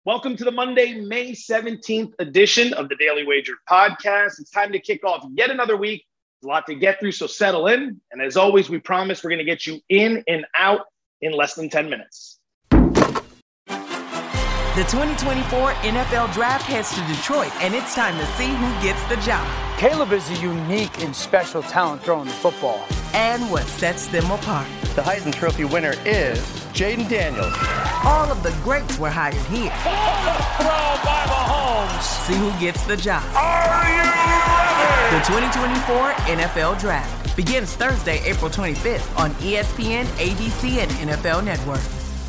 Welcome to the Monday, May 17th edition of the Daily Wager podcast. It's time to kick off yet another week. There's a lot to get through, so settle in. And as always, we promise we're going to get you in and out in less than 10 minutes. The 2024 NFL Draft heads to Detroit, and it's time to see who gets the job. Caleb is a unique and special talent throwing the football. And what sets them apart. The Heisman Trophy winner is Jaden Daniels. All of the greats were hired here. Throw by Mahomes. See who gets the job. Are you ready? The 2024 NFL Draft begins Thursday, April 25th on ESPN, ABC, and NFL Network.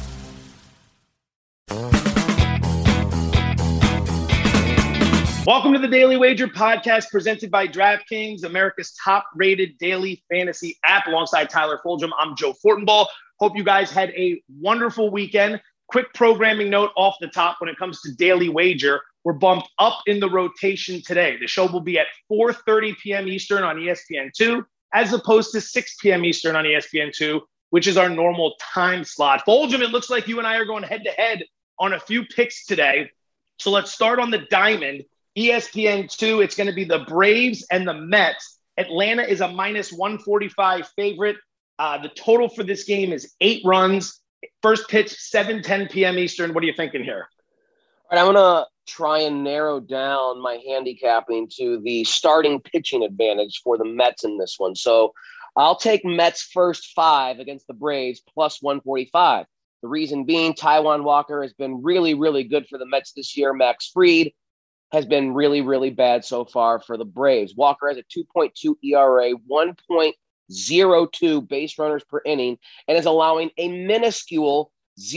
Welcome to the Daily Wager podcast presented by DraftKings, America's top-rated daily fantasy app. Alongside Tyler Fulgham, I'm Joe Fortenbaugh. Hope you guys had a wonderful weekend. Quick programming note off the top when it comes to Daily Wager. We're bumped up in the rotation today. The show will be at 4:30 p.m. Eastern on ESPN2, as opposed to 6 p.m. Eastern on ESPN2, which is our normal time slot. Fulgham, it looks like you and I are going head-to-head on a few picks today. So let's start on the diamond. ESPN2, it's going to be the Braves and the Mets. Atlanta is a minus 145 favorite. The total for this game is 8 runs. First pitch, 7:10 p.m. Eastern. What are you thinking here? All right, I'm going to try and narrow down my handicapping to the starting pitching advantage for the Mets in this one. So I'll take Mets first 5 against the Braves plus 145. The reason being, Taijuan Walker has been really, really good for the Mets this year. Max Fried has been really, really bad so far for the Braves. Walker has a 2.2 ERA, 1.02 base runners per inning, and is allowing a minuscule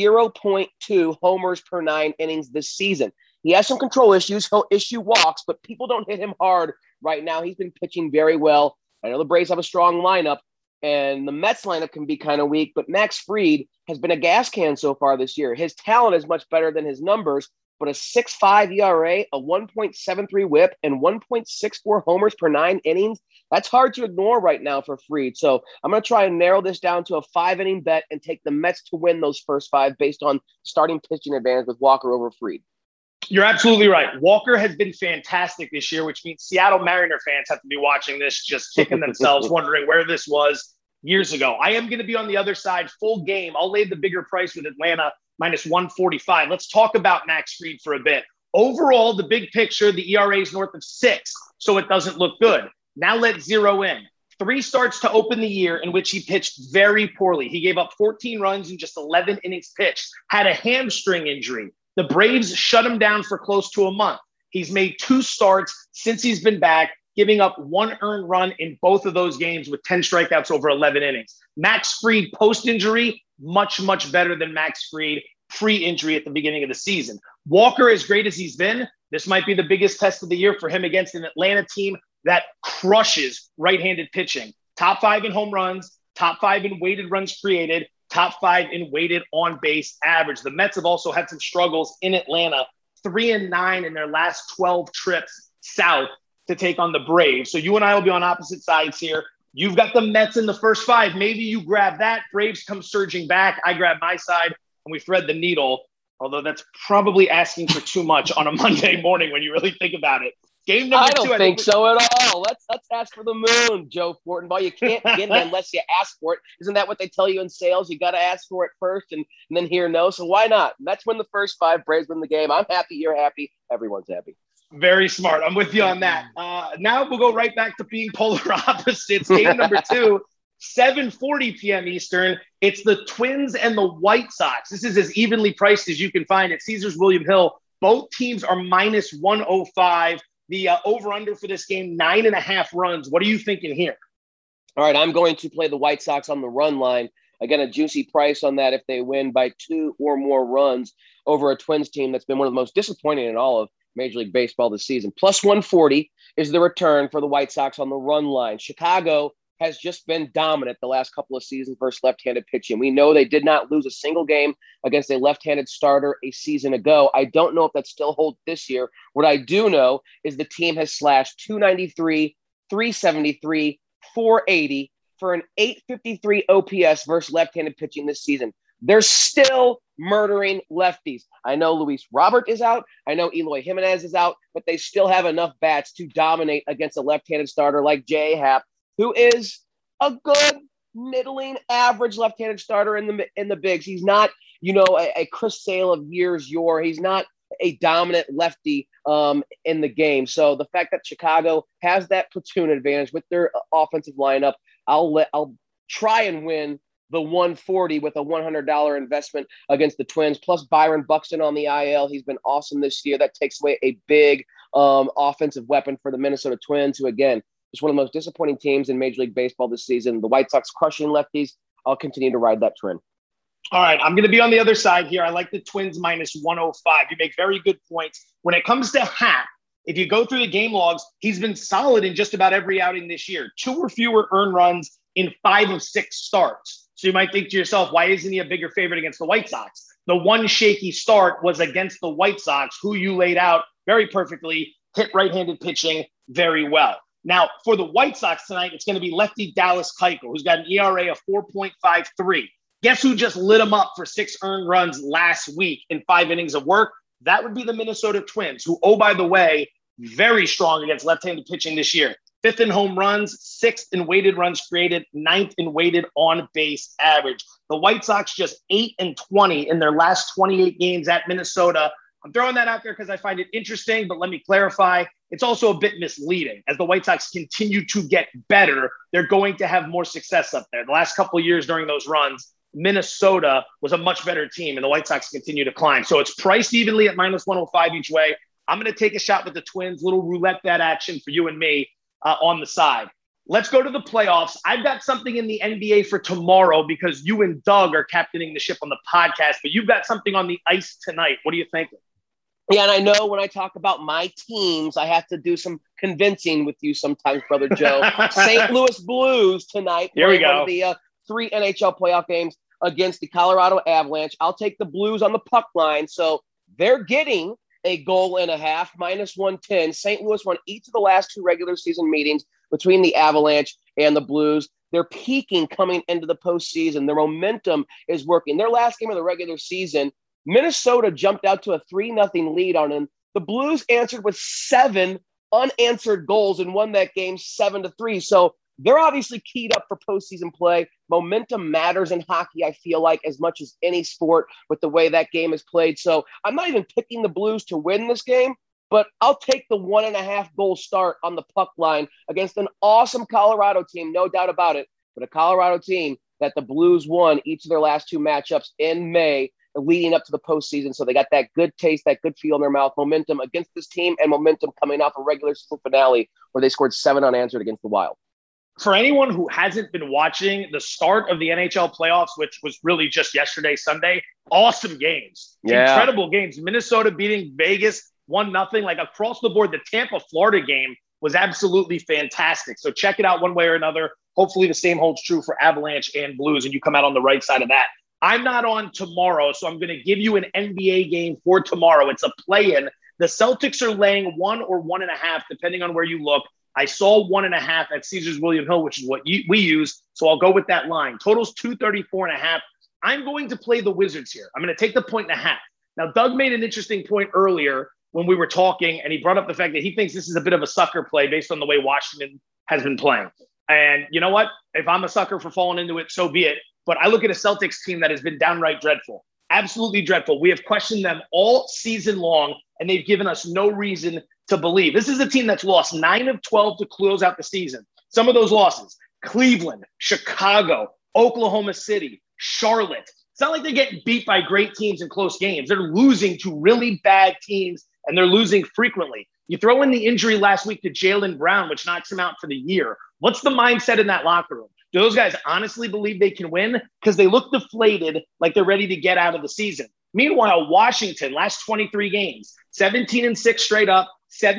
0.2 homers per 9 innings this season. He has some control issues. He'll issue walks, but people don't hit him hard right now. He's been pitching very well. I know the Braves have a strong lineup, and the Mets lineup can be kind of weak, but Max Fried has been a gas can so far this year. His talent is much better than his numbers, but a 6.5 ERA, a 1.73 whip, and 1.64 homers per 9 innings, that's hard to ignore right now for Fried. So I'm going to try and narrow this down to a 5-inning bet and take the Mets to win those first 5 based on starting pitching advantage with Walker over Fried. You're absolutely right. Walker has been fantastic this year, which means Seattle Mariner fans have to be watching this, just kicking themselves, wondering where this was years ago. I am going to be on the other side, full game. I'll lay the bigger price with Atlanta, minus 145. Let's talk about Max Fried for a bit. Overall, the big picture, the ERA is north of 6, so it doesn't look good. Now let's zero in. 3 starts to open the year in which he pitched very poorly. He gave up 14 runs in just 11 innings pitched, had a hamstring injury. The Braves shut him down for close to a month. He's made 2 starts since he's been back, giving up 1 earned run in both of those games with 10 strikeouts over 11 innings. Max Fried post-injury, much, much better than Max Fried pre-injury at the beginning of the season. Walker, as great as he's been, this might be the biggest test of the year for him against an Atlanta team that crushes right-handed pitching. Top 5 in home runs, top 5 in weighted runs created, top 5 in weighted on-base average. The Mets have also had some struggles in Atlanta, 3-9 in their last 12 trips south to take on the Braves. So you and I will be on opposite sides here. You've got the Mets in the first 5. Maybe you grab that. Braves come surging back. I grab my side, and we thread the needle, although that's probably asking for too much on a Monday morning when you really think about it. Game number 2. I don't think so at all. Let's ask for the moon, Joe Fortenbaugh. You can't get it unless you ask for it. Isn't that what they tell you in sales? You got to ask for it first and then hear no. So why not? Mets win the first 5. Braves win the game. I'm happy. You're happy. Everyone's happy. Very smart. I'm with you on that. Now we'll go right back to being polar opposites. Game number 2, 7:40 p.m. Eastern. It's the Twins and the White Sox. This is as evenly priced as you can find at Caesars William Hill. Both teams are minus 105. The over-under for this game, 9.5 runs. What are you thinking here? All right, I'm going to play the White Sox on the run line. Again, a juicy price on that if they win by 2 or more runs over a Twins team that's been one of the most disappointing in all of Major League Baseball this season. Plus 140 is the return for the White Sox on the run line. Chicago has just been dominant the last couple of seasons versus left-handed pitching. We know they did not lose a single game against a left-handed starter a season ago. I don't know if that still holds this year. What I do know is the team has slashed 293, 373, 480 for an 853 OPS versus left-handed pitching this season. they're still murdering lefties. I know Luis Robert is out. I know Eloy Jimenez is out, but they still have enough bats to dominate against a left-handed starter like J. Happ, who is a good, middling, average left-handed starter in the bigs. He's not, a Chris Sale of years yore. He's not a dominant lefty in the game. So the fact that Chicago has that platoon advantage with their offensive lineup, I'll try and win the 140 with a $100 investment against the Twins, plus Byron Buxton on the IL. He's been awesome this year. That takes away a big offensive weapon for the Minnesota Twins, who, again, is one of the most disappointing teams in Major League Baseball this season. The White Sox crushing lefties. I'll continue to ride that trend. All right, I'm going to be on the other side here. I like the Twins minus 105. You make very good points. When it comes to Happ, if you go through the game logs, he's been solid in just about every outing this year. 2 or fewer earned runs in 5 of 6 starts. So you might think to yourself, why isn't he a bigger favorite against the White Sox? The one shaky start was against the White Sox, who you laid out very perfectly, hit right-handed pitching very well. Now, for the White Sox tonight, it's going to be lefty Dallas Keuchel, who's got an ERA of 4.53. Guess who just lit him up for 6 earned runs last week in 5 innings of work? That would be the Minnesota Twins, who, oh, by the way, very strong against left-handed pitching this year. 5th in home runs, 6th in weighted runs created, 9th in weighted on-base average. The White Sox just 8-20 in their last 28 games at Minnesota. I'm throwing that out there because I find it interesting, but let me clarify. It's also a bit misleading. As the White Sox continue to get better, they're going to have more success up there. The last couple of years during those runs, Minnesota was a much better team, and the White Sox continue to climb. So it's priced evenly at minus 105 each way. I'm going to take a shot with the Twins, little roulette bet action for you and me on the side. Let's go to the playoffs. I've got something in the NBA for tomorrow because you and Doug are captaining the ship on the podcast, but you've got something on the ice tonight. What are you thinking? Yeah, and I know when I talk about my teams, I have to do some convincing with you sometimes, Brother Joe. St. Louis Blues tonight. Here we go. One of the 3 NHL playoff games against the Colorado Avalanche. I'll take the Blues on the puck line. So they're getting a goal and a half, minus 110. St. Louis won each of the last 2 regular season meetings between the Avalanche and the Blues. They're peaking coming into the postseason. Their momentum is working. Their last game of the regular season, Minnesota jumped out to a 3-0 lead on them. The Blues answered with 7 unanswered goals and won that game 7-3. So they're obviously keyed up for postseason play. Momentum matters in hockey, I feel like, as much as any sport with the way that game is played. So I'm not even picking the Blues to win this game, but I'll take the 1.5 goal start on the puck line against an awesome Colorado team, no doubt about it, but a Colorado team that the Blues won each of their last 2 matchups in May leading up to the postseason. So they got that good taste, that good feel in their mouth, momentum against this team and momentum coming off a regular season finale where they scored 7 unanswered against the Wild. For anyone who hasn't been watching the start of the NHL playoffs, which was really just yesterday, Sunday, awesome games. Yeah. Incredible games. Minnesota beating Vegas 1-0, like across the board. The Tampa-Florida game was absolutely fantastic. So check it out one way or another. Hopefully the same holds true for Avalanche and Blues, and you come out on the right side of that. I'm not on tomorrow, so I'm going to give you an NBA game for tomorrow. It's a play-in. The Celtics are laying 1 or 1.5, depending on where you look. I saw 1.5 at Caesars William Hill, which is what we use. So I'll go with that line. Total's 234.5. I'm going to play the Wizards here. I'm going to take the 1.5. Now, Doug made an interesting point earlier when we were talking, and he brought up the fact that he thinks this is a bit of a sucker play based on the way Washington has been playing. And you know what? If I'm a sucker for falling into it, so be it. But I look at a Celtics team that has been downright dreadful. Absolutely dreadful. We have questioned them all season long, and they've given us no reason to believe. This is a team that's lost 9 of 12 to close out the season. Some of those losses, Cleveland, Chicago, Oklahoma City, Charlotte. It's not like they're getting beat by great teams in close games. They're losing to really bad teams, and they're losing frequently. You throw in the injury last week to Jaylen Brown, which knocks him out for the year. What's the mindset in that locker room? Do those guys honestly believe they can win? Because they look deflated, like they're ready to get out of the season. Meanwhile, Washington, last 23 games, 17-6 straight up,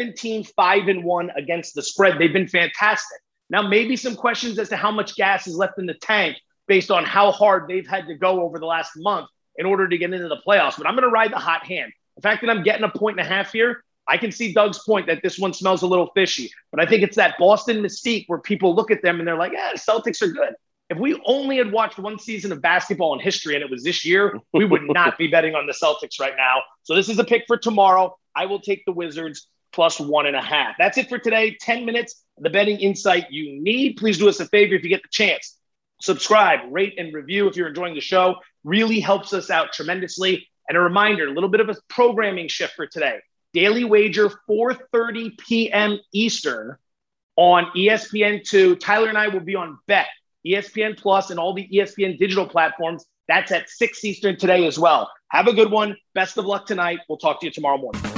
17-5-1 against the spread. They've been fantastic. Now, maybe some questions as to how much gas is left in the tank based on how hard they've had to go over the last month in order to get into the playoffs. But I'm going to ride the hot hand. The fact that I'm getting a 1.5 here, I can see Doug's point that this one smells a little fishy. But I think it's that Boston mystique where people look at them and they're like, the Celtics are good. If we only had watched one season of basketball in history and it was this year, we would not be betting on the Celtics right now. So this is a pick for tomorrow. I will take the Wizards plus 1.5. That's it for today. 10 minutes, the betting insight you need. Please do us a favor if you get the chance. Subscribe, rate, and review if you're enjoying the show. Really helps us out tremendously. And a reminder, a little bit of a programming shift for today. Daily Wager, 4:30 p.m. Eastern on ESPN2. Tyler and I will be on Bet, ESPN Plus, and all the ESPN digital platforms. That's at 6 Eastern today as well. Have a good one. Best of luck tonight. We'll talk to you tomorrow morning.